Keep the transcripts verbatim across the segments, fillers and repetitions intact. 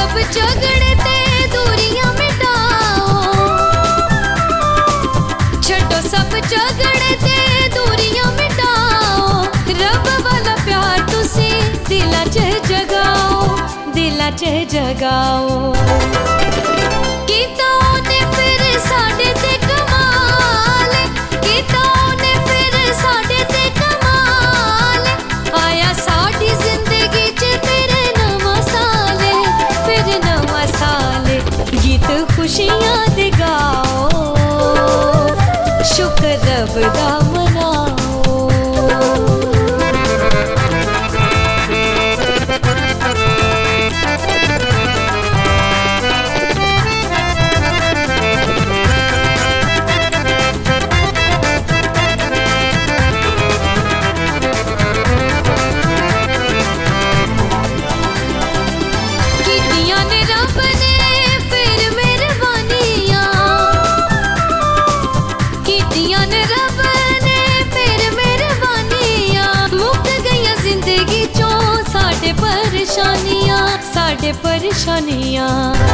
सब झगड़े ते दूरियां मिटाओ, छड्डो सब झगड़े ते दूरियां मिटाओ। रब वाला प्यार तुसी दिला च जगाओ, दिला च जगाओ। कीता ओने फिर साडे ते कमाल, कीता ओने फिर साडे ते कमाल। आया साडी जिंदगी च फिर नवा साल, फिर नवा साल। गीत खुशियां दे गाओ, शुक्र रब दा मनाओ। साडे परेशानियां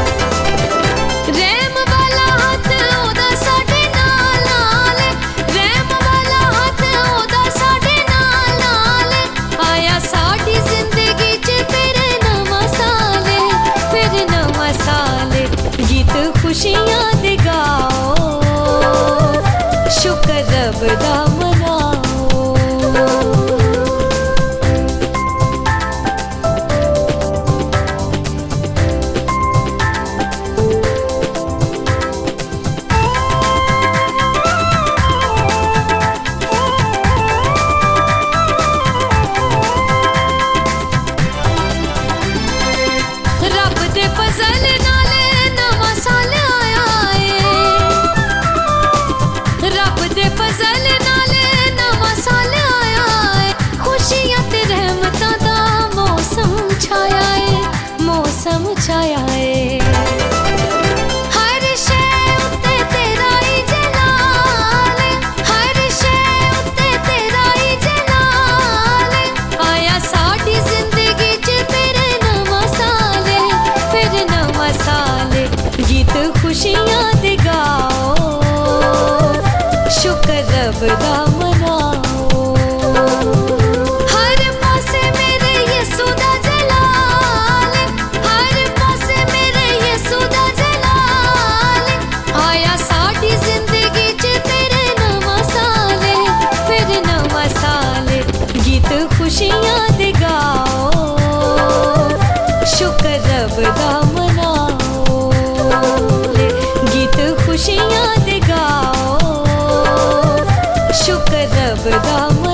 रैम वाला हाथ ओदा साडे नाल नाल, रैम वाला हाथ ओदा साडे नाल नाल। आया साडी जिंदगी च फिर नवा साल, फिर नवा साल। गीत खुशियां दे गाओ, शुक्र रब दा मनाओ। छाया है हर शै उत्ते तेरा ही जलाल, हर शै उत्ते तेरा ही जलाल। आया साडी जिंदगी च फिर नवा साल, फिर नवा साल। गीत खुशियां दे गाओ, शुक्र रब दा मनाओ। हर पासे मेरे यीशु दा जलाल, हर पासे मेरे यीशु दा जलाल। आया साडी जिंदगी च फिर नवा साल, फिर नवा साल। गीत खुशियां दे गाओ, शुक्र रब दा मनाओ। गीत खुशियां दे गाओ, शुक्र रब दा।